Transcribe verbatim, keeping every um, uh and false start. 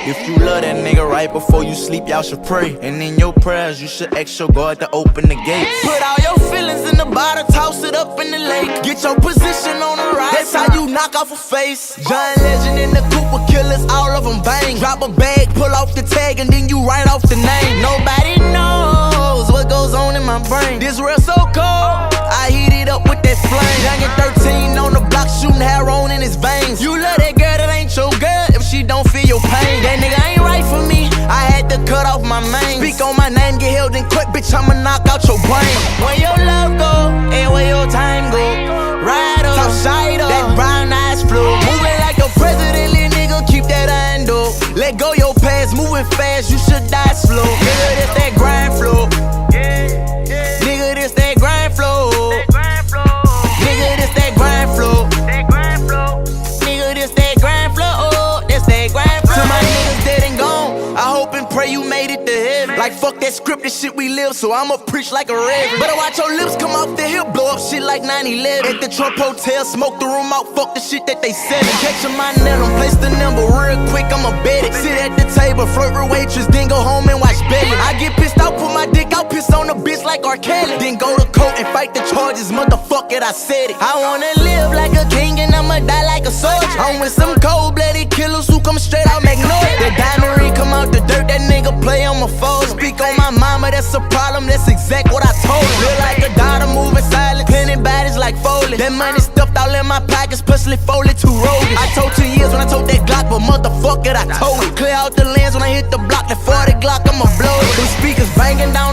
If you love that nigga right before you sleep, y'all should pray. And in your prayers, you should ask your God to open the gates. Put all your feelings in the bottle, toss it up in the lake. Get your position on the right, that's how you knock off a face. John Legend in the Cooper killers, all of them bang. Drop a bag, pull off the tag, and then you write off the name. Nobody knows what goes on in my brain. This real so cold, I heat it up with that flame. Young at thirteen on the block, shooting heroin in his veins. You love that girl, that ain't your girl if she don't feel your pain. That nigga ain't right for me, I had to cut off my main. Speak on my name, get held in court, bitch, I'ma knock out your brain. Where your love go, and where your time go. Ride up, top side up, that brown eyes flow. Moving like a president, little nigga, keep that ando. Let go your past, moving fast, you should die slow. Nigga, this that grind flow. Nigga, this that grind flow. Nigga, this that grind flow. Nigga, this that grind flow. This that grind flow. To my niggas dead and gone, I hope and pray you made it to heaven. Like fuck that scripted shit we live, so I'ma preach like a reverend. Better watch your lips come off the hip, blow up shit like nine eleven. At the Trump Hotel, smoke the room out, fuck the shit that they selling. Catch a mind net, them place the number real quick, I'ma bet it. Sit at the table, flirt with waitress, then go home and watch Belly. I get pissed out, put my dick out, piss on the bitch like R. Kelly. Then go to court and fight the charges, motherfuck it, I said it. I wanna live like a king and I'ma die like a soldier. I'm with some cold-blooded killers who come straight out Magnolia. The diamond ring come out the dirt, that nigga play on my phone. Speak on my mama, that's a problem, that's exact what I told her. Look like a daughter moving silent, pinning bodies like Foley. That money stuffed all in my pockets, personally folded to rolling. I told two years when I told that Glock, but motherfuck it, I told it. Clear out the lens when I hit the block, that forty Glock, I'ma blow it. Them speakers banging down